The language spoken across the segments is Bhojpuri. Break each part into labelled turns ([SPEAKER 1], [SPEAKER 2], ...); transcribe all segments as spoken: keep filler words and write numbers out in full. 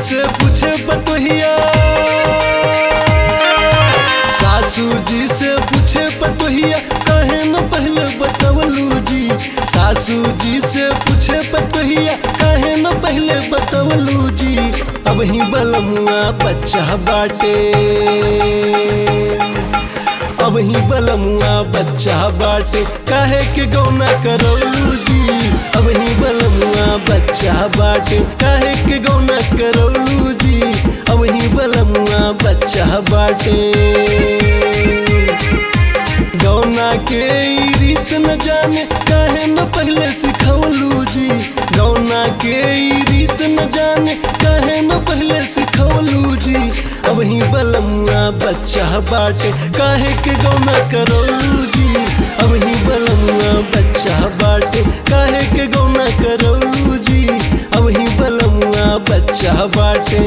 [SPEAKER 1] से पूछे पतोहिया, सासू जी से पूछे पतोहिया काहे न पहले बतवलू जी। सासू जी से पूछे पतोहिया काहे न पहले बतवलू जी। अब ही बलमुआ बच्चा बाटे, अब ही बलमुआ बच्चा बाटे काहे के गौना करौलू जी। अब ही बलमुआ बच्चा बाटे काहे के गौना करौलू जी। अब ही बलमुआ बच्चा बाटे। गौना के ई रीत न जाने काहे न पहले सिखवलू जी। गौना के ई रीत न जाने काहे न पहले सिखवलू जी। अब ही बलमुआ बच्चा बाटे काहे के गौना करौलू जी। अब ही बलमुआ बच्चा बाटे काहे के गौना करौलू जी। अब ही बलमुआ बच्चा बाटे।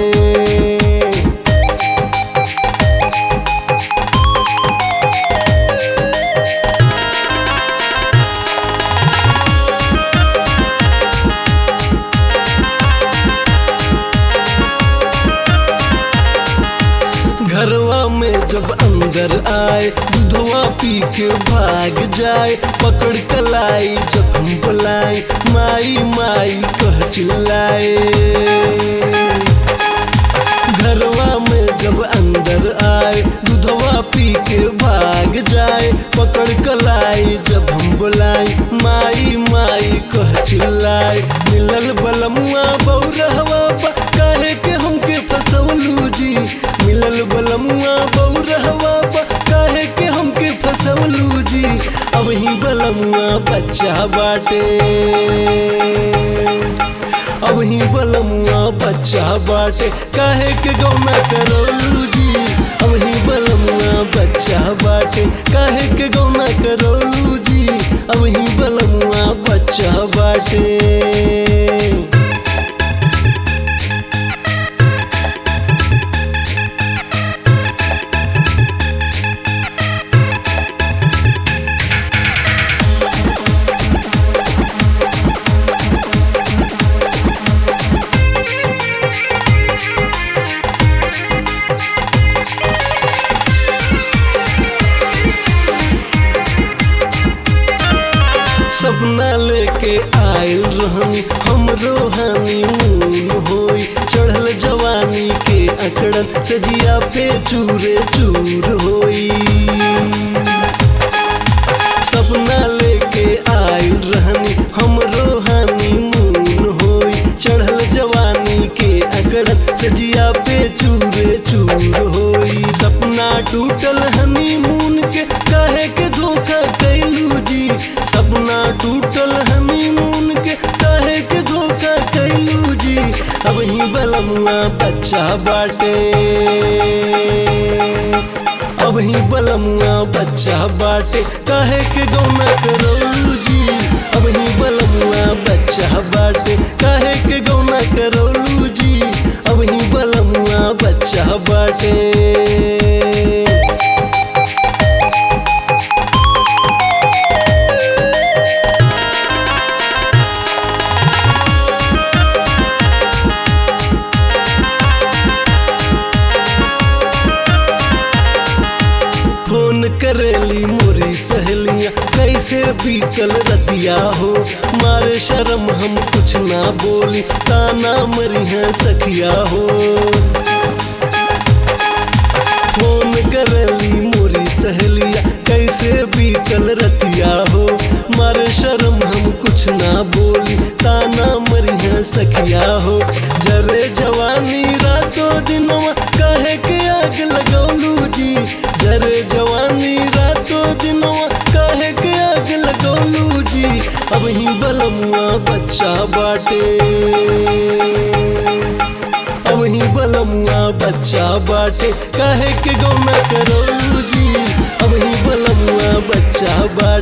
[SPEAKER 1] घरवा में जब अंदर आए दूधवा पी के भाग जाए। पकड़ कलाई जब हम बुलाए माई माई कह चिल्लाए। घरवा में जब अंदर आए दूधवा पी के भाग जाए। पकड़ कलाई जब हम बुलाए माई माई कह चिल्लाए। मिलल बलमुआ बौरहवा काहे के हमके फसवलू जी। मिलल बलमुआ बौरहवा काहे के हमके फसवलू जी। अब ही बलमुआ बच्चा बाटे, अब ही बलमुआ बच्चा बाटे काहे के गौना करौलू जी। अब ही बलमुआ बच्चा बाटे काहे के गौना करौलू जी। अब ही बलमुआ बच्चा बाटे। सपना लेके आयल रहनी हमरो हनीमून होई। चढ़ल जवानी के अकड़न सजिया पे चूरे चूर होई। सपना लेके आयल रहनी हमरो हनीमून होई। चढ़ल जवानी के अकड़न सजिया पे चूरे चूर होई। सपना टूटल हनीमून के काहे के धोखा कैलू जी। सपना टूटल हनीमून के काहे के धोखा कैलू जी। अब ही बलमुआ बच्चा बाटे, अब ही बलमुआ बच्चा बाटे काहे के गौना करौलू जी। अब ही बलमुआ बच्चा बाटे काहे के गौना करौलू जी। अब ही बलमुआ बच्चा बाटे। करेली मोरी सहेलियां कैसे बीतल रतिया हो। मारे शर्म हम कुछ ना बोली ताना मरी है सखिया हो। फोन करेली मोरी सहेलियां कैसे बीतल रतिया हो। मारे शर्म हम कुछ ना बोली ताना मरी है सखिया हो। जरे जवानी रातों दिनवा काहे के आग लगौलू जी। जरे जवानी रातों दिनवा काहे के आग लगौलू जी। अब ही बलमुआ बच्चा बाटे, अब ही बलमुआ बच्चा बाटे काहे के गौना करौलू जी। अब ही बलमुआ बच्चा बाटे।